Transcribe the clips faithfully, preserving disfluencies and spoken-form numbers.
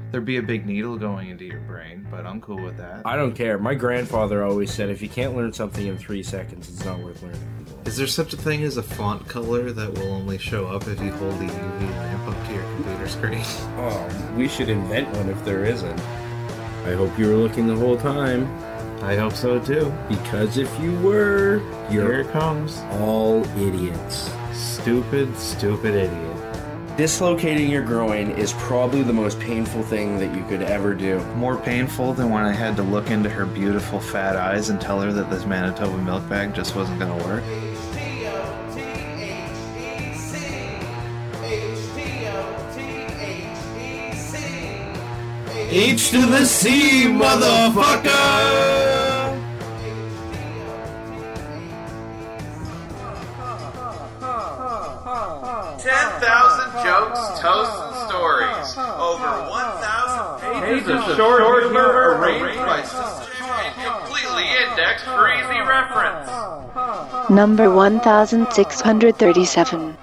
There'd be a big needle going into your brain, but I'm cool with that. I don't care. My grandfather always said if you can't learn something in three seconds, it's not worth learning. Is there such a thing as a font color that will only show up if you hold the U V lamp up to your computer screen? Oh, we should invent one if there isn't. I hope you were looking the whole time. I hope so too. Because if you were, you're Here it comes. all idiots. Stupid, stupid idiot. Dislocating your groin is probably the most painful thing that you could ever do. More painful than when I had to look into her beautiful fat eyes and tell her that this Manitoba milk bag just wasn't gonna work. H to the C, motherfucker! ten thousand jokes, toasts, and stories. Over one thousand pages of short, short humor arranged by system and completely indexed for easy reference. Number one thousand six hundred thirty-seven.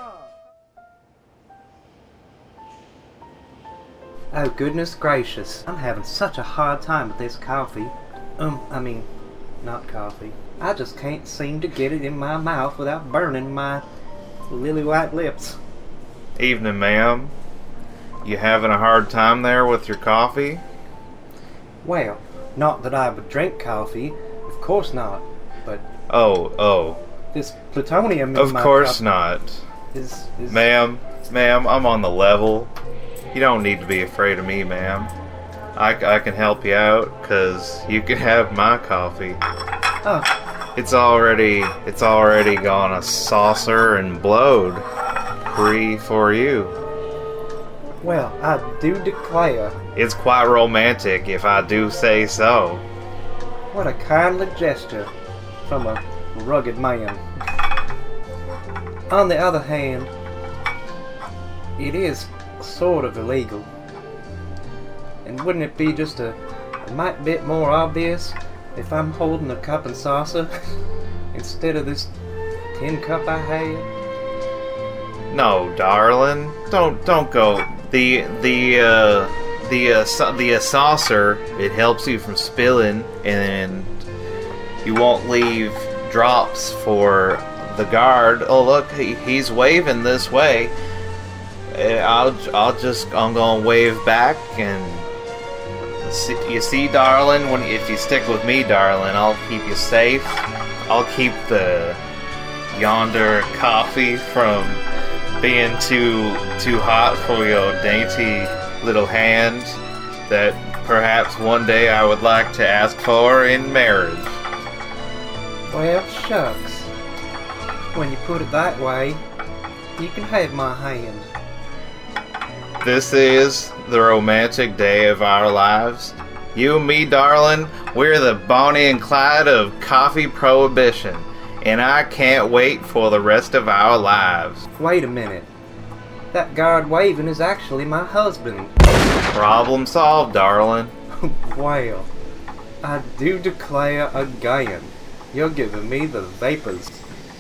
Oh, goodness gracious. I'm having such a hard time with this coffee. Um, I mean, not coffee. I just can't seem to get it in my mouth without burning my lily white lips. Evening, ma'am. You having a hard time there with your coffee? Well, not that I would drink coffee. Of course not. But Oh, oh. this plutonium in Of my course cup not. is... is Ma'am, ma'am, I'm on the level. You don't need to be afraid of me, ma'am. I, I can help you out, because you can have my coffee. Oh, It's already, it's already gone a saucer and blowed. Free for you. well, I do declare, It's quite romantic, if I do say so. what a kindly gesture from a rugged man. On the other hand, it is sort of illegal. And wouldn't it be just a, a mite bit more obvious if I'm holding a cup and saucer instead of this tin cup I had? No, darling, don't don't go. The the uh, the uh, sa- the uh, saucer, it helps you from spilling, and you won't leave drops for the guard. Oh look, he, he's waving this way. Uh, I'll I'll just I'm gonna wave back, and see, you see, darling, when if you stick with me, darling, I'll keep you safe. I'll keep the yonder coffee from being too too hot for your dainty little hand that perhaps one day I would like to ask for in marriage. Well, shucks. When you put it that way, you can have my hand. This is the romantic day of our lives. You and me, darling, we're the Bonnie and Clyde of coffee prohibition, and I can't wait for the rest of our lives. Wait a minute. That guard waving is actually my husband. Problem solved, darling. Well, I do declare again, you're giving me the vapors.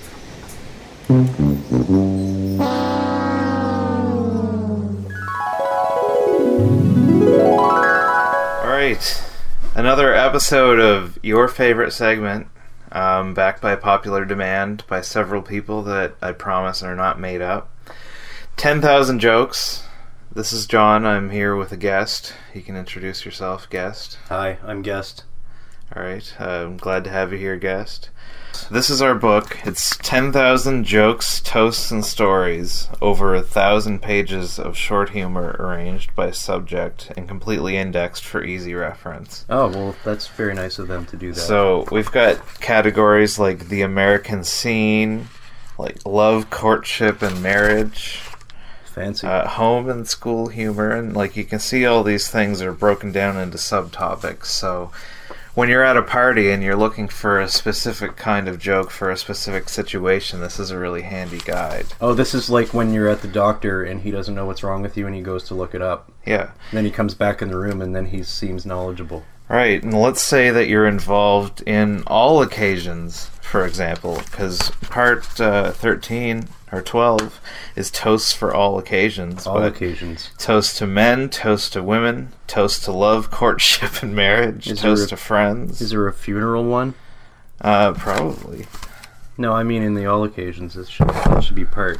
Alright, another episode of your favorite segment, um, backed by popular demand by several people that I promise are not made up. ten thousand jokes. This is John. I'm here with a guest. You can introduce yourself, guest. Hi, I'm Guest. Alright, uh, I'm glad to have you here, guest. This is our book. It's ten thousand jokes, toasts, and stories. Over a thousand pages of short humor arranged by subject and completely indexed for easy reference. Oh, well, that's very nice of them to do that. So, we've got categories like the American scene, like love, courtship, and marriage. Fancy. Uh, home and school humor, and like you can see all these things are broken down into subtopics. So when you're at a party and you're looking for a specific kind of joke for a specific situation, this is a really handy guide. Oh, this is like when you're at the doctor and he doesn't know what's wrong with you and he goes to look it up. Yeah. And then he comes back in the room and then he seems knowledgeable. Right, and let's say that you're involved in all occasions, for example, because part uh, thirteen or twelve is toasts for all occasions. All but occasions. Toast to men, toast to women, toast to love, courtship, and marriage, Is toast there a- to friends. Is there a funeral one? Uh, probably. No, I mean in the all occasions. This should, that should be part.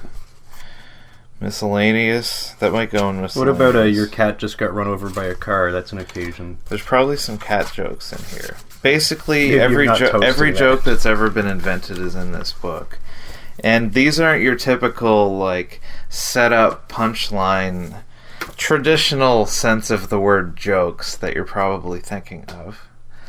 Miscellaneous. That might go in miscellaneous. What about uh, your cat just got run over by a car? That's an occasion. There's probably some cat jokes in here. Basically, You're every not jo- toasting every that. joke that's ever been invented is in this book. And these aren't your typical, like, set-up, punchline, traditional sense of the word jokes that you're probably thinking of.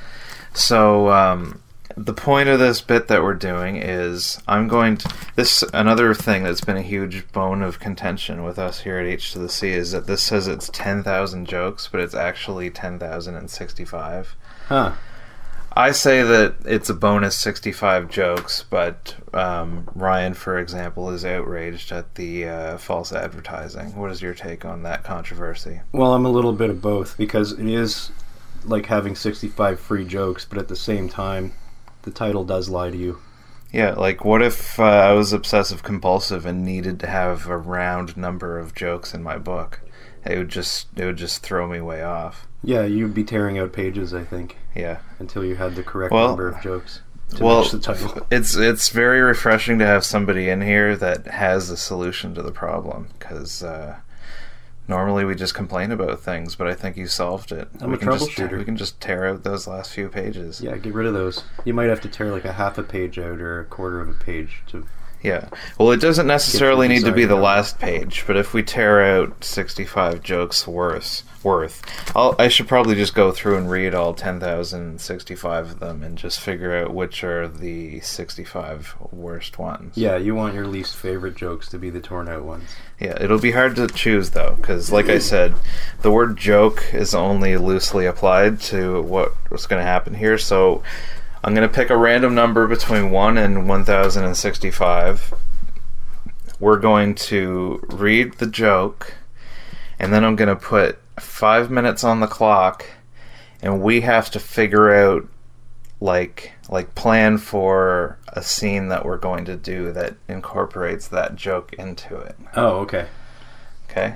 So, um, the point of this bit that we're doing is I'm going to... This, another thing that's been a huge bone of contention with us here at H to the C is that this says it's ten thousand jokes, but it's actually ten thousand sixty-five. Huh. I say that it's a bonus sixty-five jokes, but um, Ryan, for example, is outraged at the uh, false advertising. What is your take on that controversy? Well, I'm a little bit of both, because it is like having sixty-five free jokes, but at the same time, the title does lie to you. Yeah, like what if uh, I was obsessive compulsive and needed to have a round number of jokes in my book? It would just it would just throw me way off. Yeah, you'd be tearing out pages, I think, Yeah. until you had the correct Well- number of jokes to Well, match the title. it's it's very refreshing to have somebody in here that has a solution to the problem, because uh, normally we just complain about things, but I think you solved it. I'm we a can just, troubleshooter. we can just tear out those last few pages. Yeah, get rid of those. You might have to tear like a half a page out or a quarter of a page to... Yeah. Well, it doesn't necessarily Get need your to be the design last page, but if we tear out sixty-five jokes worth, worth, I'll, I should probably just go through and read all ten thousand sixty-five of them and just figure out which are the sixty-five worst ones. Yeah, you want your least favorite jokes to be the torn out ones. Yeah, it'll be hard to choose, though, because, like I said, the word joke is only loosely applied to what, what's going to happen here, so I'm going to pick a random number between one and one thousand sixty-five. We're going to read the joke, and then I'm going to put five minutes on the clock, and we have to figure out, like, like plan for a scene that we're going to do that incorporates that joke into it. Oh, okay. Okay?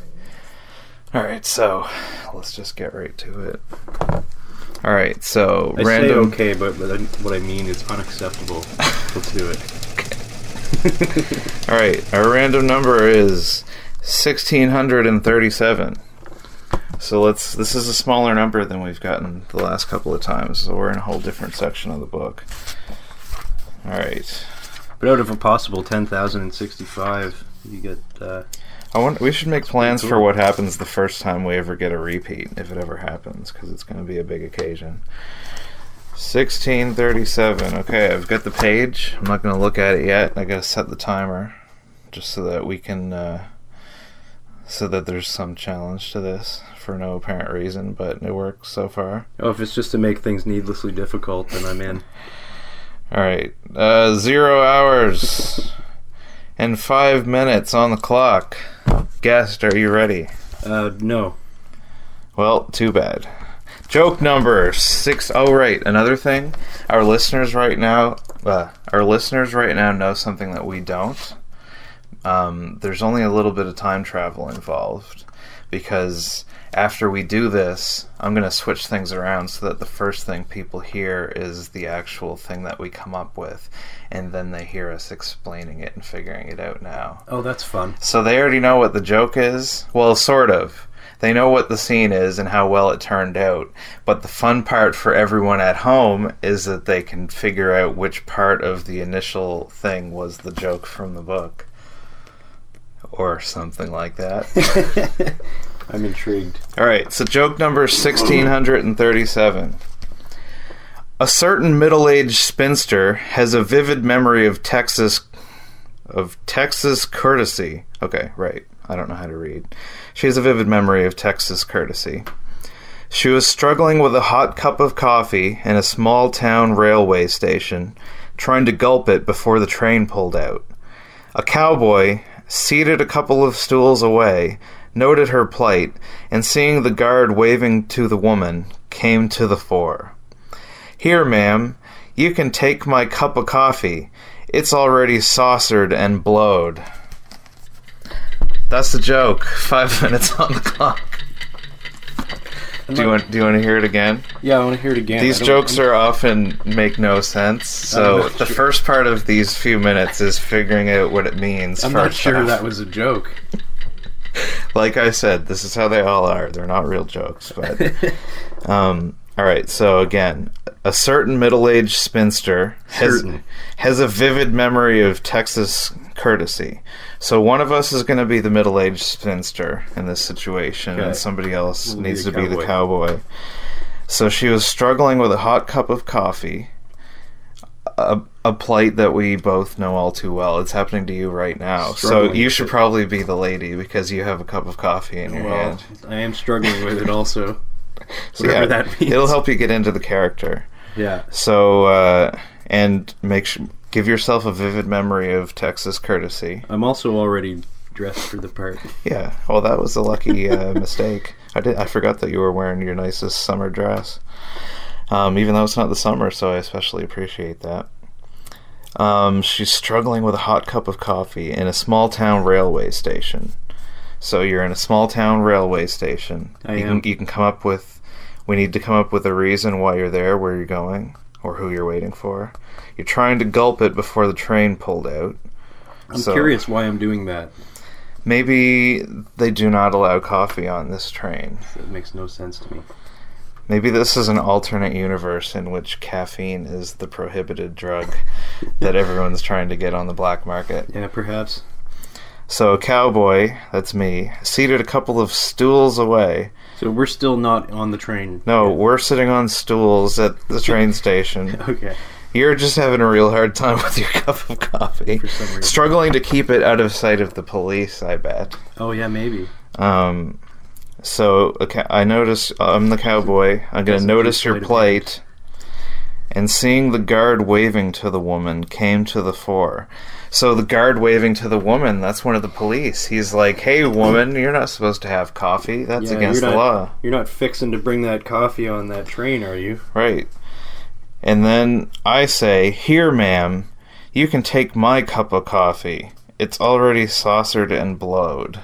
Alright, so let's just get right to it. Alright, so I random. say okay, but, but I, what I mean is unacceptable. Let's do it. Alright, our random number is sixteen thirty-seven. So let's. This is a smaller number than we've gotten the last couple of times, so we're in a whole different section of the book. Alright. But out of a possible ten thousand sixty-five, you get... Uh, I want, we should make plans cool. for what happens the first time we ever get a repeat, if it ever happens, because it's going to be a big occasion. sixteen thirty-seven. Okay, I've got the page. I'm not going to look at it yet. I got to set the timer, just so that we can, uh, so that there's some challenge to this for no apparent reason, but it works so far. oh, if it's just to make things needlessly difficult, then I'm in. All right, uh, zero hours and five minutes on the clock. Guest, are you ready? Uh, no. Well, too bad. Joke number six. Oh, right. Another thing. Our listeners right now, uh, our listeners right now know something that we don't. Um, there's only a little bit of time travel involved, because after we do this, I'm going to switch things around so that the first thing people hear is the actual thing that we come up with, and then they hear us explaining it and figuring it out now. Oh, that's fun. So they already know what the joke is? Well, sort of. They know what the scene is and how well it turned out. But the fun part for everyone at home is that they can figure out which part of the initial thing was the joke from the book. Or something like that. I'm intrigued. Alright, so joke number sixteen thirty-seven. A certain middle-aged spinster has a vivid memory of Texas of Texas courtesy. Okay, right. I don't know how to read. She has a vivid memory of Texas courtesy. She was struggling with a hot cup of coffee in a small-town railway station, trying to gulp it before the train pulled out. A cowboy, seated a couple of stools away, noted her plight, and seeing the guard waving to the woman, came to the fore. "Here, ma'am, you can take my cup of coffee. It's already saucered and blowed." That's the joke. Five minutes on the clock. Do you want? Do you want to hear it again? Yeah, I want to hear it again. These jokes are often make no sense. So the sure. first part of these few minutes is figuring out what it means. I'm not first sure off. that was a joke. Like I said, this is how they all are. They're not real jokes, but um, all right. So again, a certain middle-aged spinster has Certain. has a vivid memory of Texas courtesy. So one of us is going to be the middle-aged spinster in this situation, Okay. and somebody else We'll needs be to the be the cowboy. cowboy. So she was struggling with a hot cup of coffee, a, a plight that we both know all too well. It's happening to you right now. So Struggling you with should it. probably be the lady because you have a cup of coffee in your Well, hand. I am struggling with it also. So Whatever yeah, that means. it'll help you get into the character. Yeah. So uh, and make sure, give yourself a vivid memory of Texas courtesy. I'm also already dressed for the part. Yeah, well, that was a lucky uh, mistake. I did. I forgot that you were wearing your nicest summer dress, um, even though it's not the summer, so I especially appreciate that. Um, she's struggling with a hot cup of coffee in a small town railway station. So you're in a small town railway station. I you am. Can, you can come up with. We need to come up with a reason why you're there, where you're going, or who you're waiting for. You're trying to gulp it before the train pulled out. I'm So- curious why I'm doing that. Maybe they do not allow coffee on this train. That makes no sense to me. Maybe this is an alternate universe in which caffeine is the prohibited drug that everyone's trying to get on the black market. Yeah, perhaps. So a cowboy, that's me, seated a couple of stools away. So we're still not on the train. No, yet. we're sitting on stools at the train station. Okay. You're just having a real hard time with your cup of coffee. For some reason. Struggling to keep it out of sight of the police, I bet. Oh yeah, maybe. Um, so okay, I notice I'm the cowboy. I'm going to Doesn't notice keep your sight of plate, and seeing the guard waving to the woman came to the fore. So the guard waving to the woman, that's one of the police. He's like, "Hey, woman, you're not supposed to have coffee. That's Yeah, against you're the not, law." You're not fixing to bring that coffee on that train, are you? Right. And then I say, "Here, ma'am, you can take my cup of coffee. It's already saucered and blowed."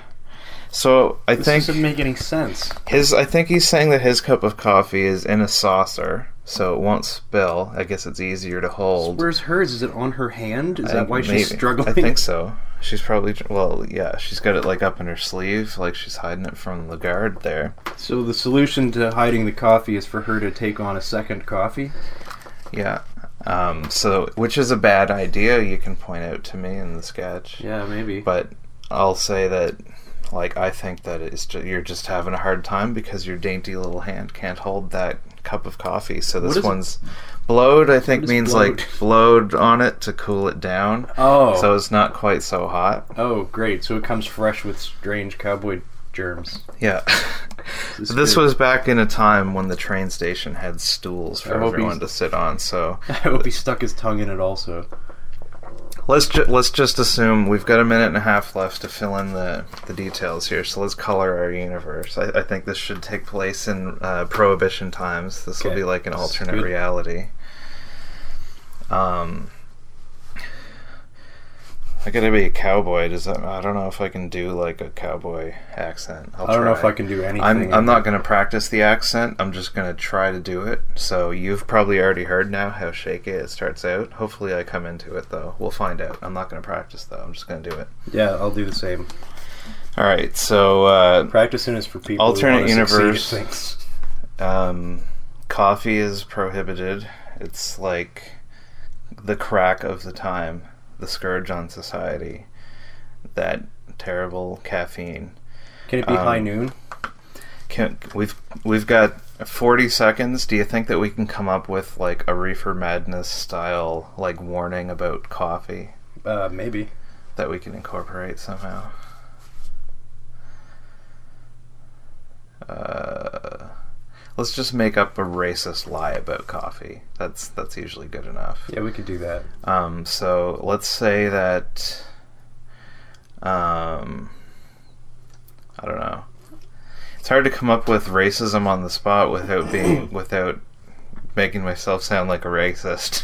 So I This think doesn't make any sense. his. I think he's saying that his cup of coffee is in a saucer, so it won't spill. I guess it's easier to hold. Where's hers? Is it on her hand? Is I- that why maybe. she's struggling? I think so. She's probably well, yeah. She's got it like up in her sleeve, like she's hiding it from the guard there. So the solution to hiding the coffee is for her to take on a second coffee? Yeah. Um, so, which is a bad idea. You can point out to me in the sketch. Yeah, maybe. But I'll say that, like, I think that it's ju- you're just having a hard time because your dainty little hand can't hold that cup of coffee. So What this is it? one's blowed. I think What is means blowed? like blowed on it to cool it down. Oh. So it's not quite so hot. Oh, great. So it comes fresh with strange cowboy germs. Yeah. This So this good. was back in a time when the train station had stools I for hope everyone he's- to sit on. So I hope he stuck his tongue in it also. let's ju- let's just assume we've got a minute and a half left to fill in the, the details here. So let's color our universe. I, I think this should take place in uh, Prohibition times. This will Okay. be like an This is alternate good. reality. Um, I gotta be a cowboy. Does that? I don't know if I can do like a cowboy accent. I'll I don't know try. if I can do anything. I'm I'm not going to practice the accent. I'm just going to try to do it. So you've probably already heard now how shaky it starts out. Hopefully I come into it though. We'll find out. I'm not going to practice though. I'm just going to do it. Yeah, I'll do the same. All right. So uh, Practicing is for people Alternate who want to universe. succeed at things. um, coffee is prohibited. It's like the crack of the time, the scourge on society. That terrible caffeine. Can it be Um, high noon? Can, we've we've got forty seconds. Do you think that we can come up with like a Reefer Madness style like warning about coffee Uh, maybe. that we can incorporate somehow? Uh, let's just make up a racist lie about coffee. That's that's usually good enough. Yeah, we could do that. Um, so let's say that. Um, I don't know. It's hard to come up with racism on the spot without being without making myself sound like a racist.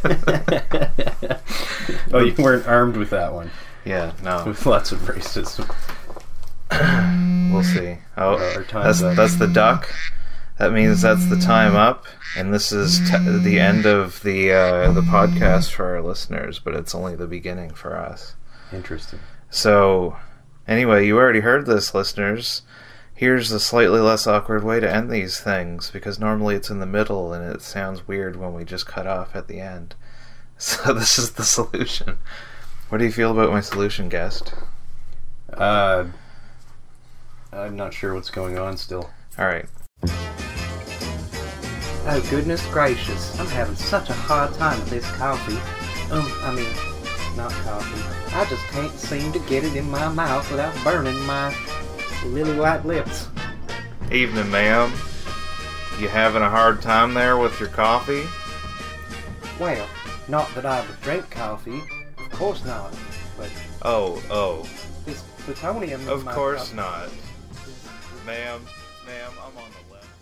Oh, you weren't armed with that one. Yeah, no. With lots of racism. We'll see. Oh, Uh, our time's that's up. that's the duck. That means that's the time up, and this is t- the end of the uh, the podcast for our listeners. But it's only the beginning for us. Interesting. So, anyway, you already heard this, listeners. Here's a slightly less awkward way to end these things, because normally it's in the middle, and it sounds weird when we just cut off at the end. So this is the solution. What do you feel about my solution, guest? Uh, I'm not sure what's going on still. Alright. Oh, goodness gracious. I'm having such a hard time with this coffee. Um, I mean, not coffee. I just can't seem to get it in my mouth without burning my lily white lips. Evening, ma'am. You having a hard time there with your coffee? Well, not that I would drink coffee. Of course not. But Oh, oh. this plutonium... in Of my course coffee- not. Ma'am, ma'am, I'm on the left.